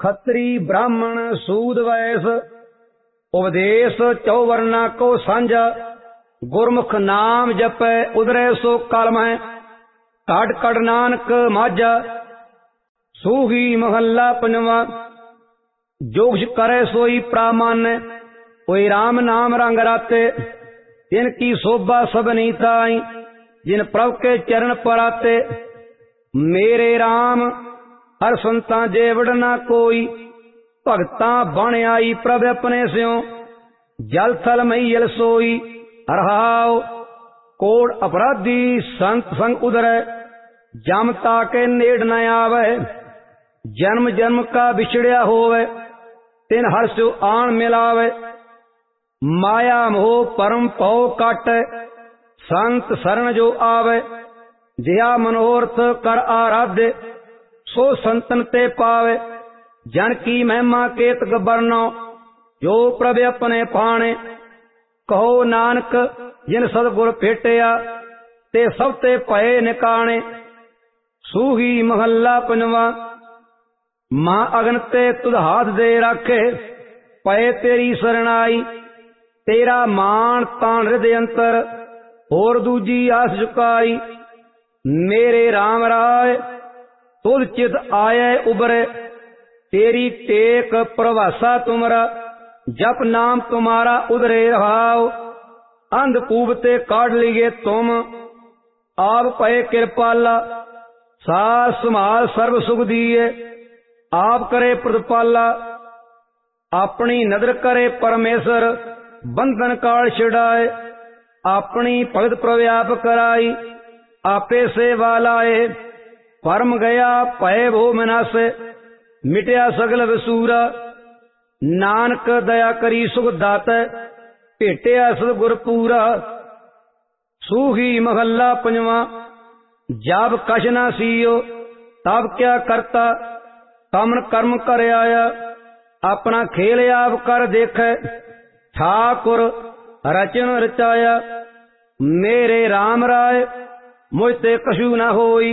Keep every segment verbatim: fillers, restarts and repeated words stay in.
खत्री ब्राह्मण सूद वैस उपदेश चौवर्णा को सांझा गुरमुख नाम जपै उदरै सो कलम है काट कट नानक माझा। सूही महला पंजवा जोगश करे सोई प्रामान्य कोई राम नाम रंग राते तिनकी शोभा सबनी ताई जिन प्रभ के चरण पर आते। मेरे राम हर संता जे वड़ना कोई भगता बन आई प्रभ अपने स्यों जल थल मई सोई। हरहाओ कोड़ अपराधी संत संग उधरै जमता के नेड़ न आवे जन्म जन्म का बिछड़िया होवे तिन हर सो आन मिलावे। माया मोह परम पौ काटे संत शरण जो आवे जिया मनोरथ कर आराध्य सो संतन ते पावे। जन की महिमा केत गबरनो जो प्रभ अपने पाणे कहो नानक जिन सतगुर भेटिया ते सब ते पए निकाणे। सूही महला पंजवा मां अगन ते तुध हाथ दे रखे पए तेरी सरणाई तेरा मान तान हृदय अंतर होर दूजी आस झुकाई। मेरे राम राय तुध चित आये उबरे तेरी टेक प्रवासा तुमरा जप नाम तुम्हारा उधरे रहाओ। अंधकूप ते काट लिए तुम आप पए कृपाला सास संभाल सर्व सुख दिए आप करे प्रतिपाला। अपनी नदर करे परमेश्वर बंधन काल छिड़ाए अपनी भगत प्रव्याप कराई आपे सेवा लाए। परम गया पए भो मनासे मिटया सगल वसूरा नानक दया करी सुख दाता भेटिया सतगुर पूरा। सूही महला पंजवा जब कछ न सीओ तब क्या करता कमन कर्म कर आया अपना खेल आप कर देखे ठाकुर रचन रचाया। मेरे राम राय मुझते कछु न होई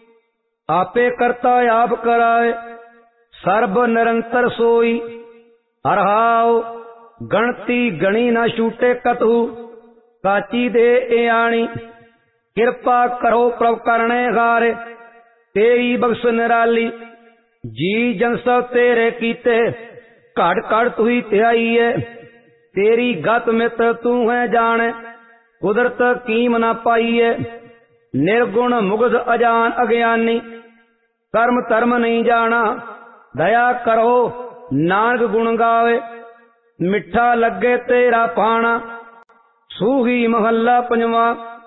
आपे करता आप कराए सर्ब निरंतर सोई। हरहाओ गणती गणी न छूटे कतहु काची दे आणी कृपा करो प्रभ करने हारे तेरी बख्श निराली। जी जन सब तेरे कीते घट घट तू ही त्याई है तेरी गत मित्र तू है जाने कुदरत कीम न पाई है। निर्गुण मुग्ध अजान अज्ञानी कर्म धर्म नहीं जाना दया करो नानक गुण गावे मिठा लगे तेरा पाना। सूही महला पंजवा